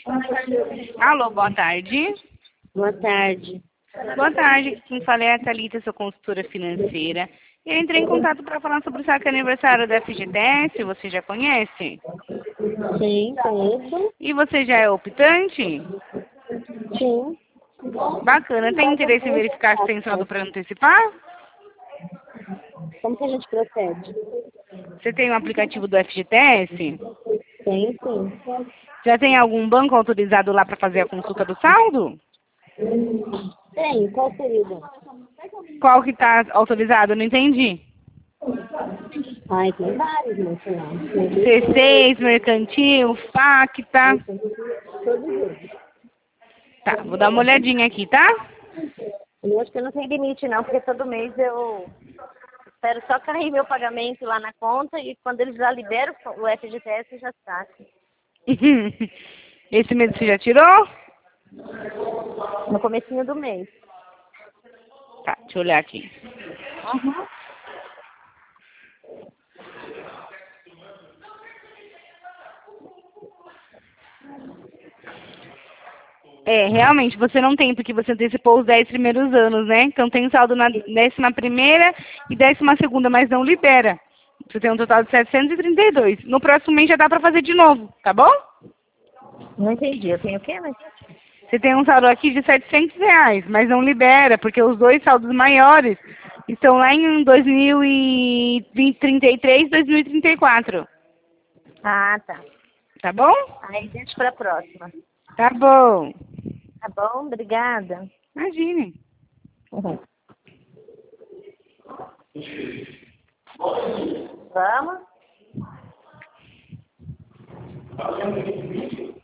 Alô, boa tarde. Boa tarde. Boa tarde, quem fala é a Thalita, sou consultora financeira. Eu entrei em contato para falar sobre o saque aniversário da FGTS, você já conhece? Sim, conheço. E você já é optante? Sim. Bacana, tem interesse em verificar se tem saldo para antecipar? Como que a gente procede? Você tem um aplicativo do FGTS? Tem, sim. Já tem algum banco autorizado lá para fazer a consulta do saldo? Tem, qual período? Qual que está autorizado? Não entendi. Ai, tem vários, mas sei lá. C6, Mercantil, Facta. Todos eles. Tá, vou dar uma olhadinha aqui, tá? Eu acho que não tem limite, não, porque todo mês eu espero só cair meu pagamento lá na conta e quando eles já liberam o FGTS, já saco. Esse mês você já tirou? No comecinho do mês. Tá, deixa eu olhar aqui. Uhum. É, realmente, você não tem, porque você antecipou os 10 primeiros anos, né? Então tem saldo na 11ª e 12ª, mas não libera. Você tem um total de 732. No próximo mês já dá pra fazer de novo, tá bom? Não entendi. Eu tenho o quê, mas... Você tem um saldo aqui de R$ 700, mas não libera, porque os dois saldos maiores estão lá em 2033, 2034. Ah, tá. Tá bom? Aí deixa pra próxima. Tá bom. Tá bom? Obrigada. Imagine. Uhum. Vamos?